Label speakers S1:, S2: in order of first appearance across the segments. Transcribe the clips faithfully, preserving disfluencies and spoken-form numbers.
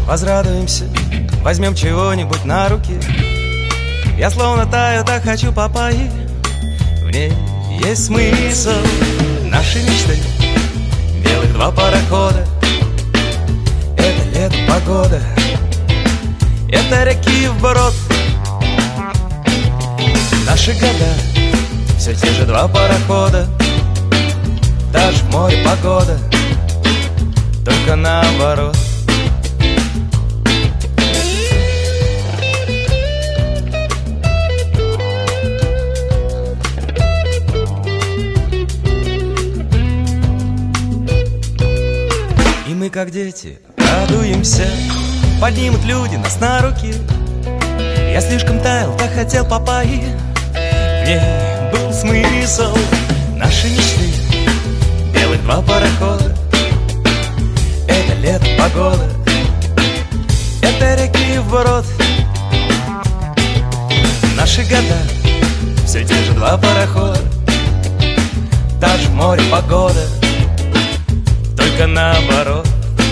S1: возрадуемся, возьмем чего-нибудь на руки. Я словно таю, так хочу папайи. В ней есть смысл нашей мечты. Белых два парохода. Это лето, погода. Это реки вброд. Наши года, все те же два парохода. Даже в море погода, только наоборот. И мы, как дети, радуемся. Поднимут люди нас на руки. Я слишком таял, так хотел папайи. В ней был смысл нашей мечты. Белых два парохода. Это лето, погода. Это реки вброд. Наши года, все те же два парохода. Даже в море погода, только наоборот.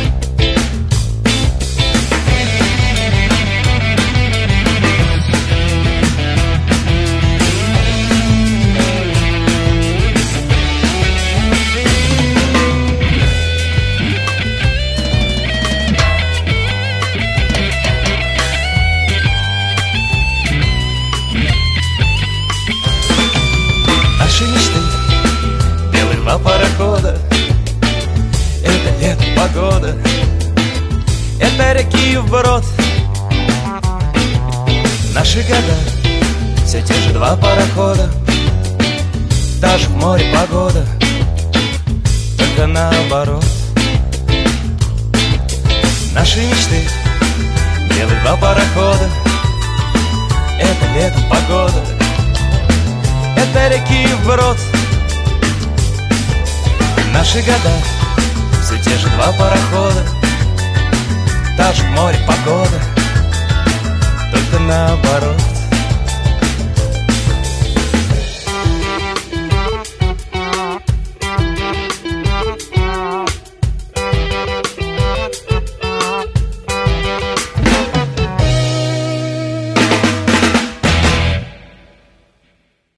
S1: Наши мечты, белых два парохода. Это лето, погода. Это реки вброд. Наши года, все те же два парохода. Даже в море погода, только наоборот. Наши мечты, белых два парохода. Это лето, погода. Это реки вброд. Наши года, все те же два парохода. Даже в море погода, только наоборот.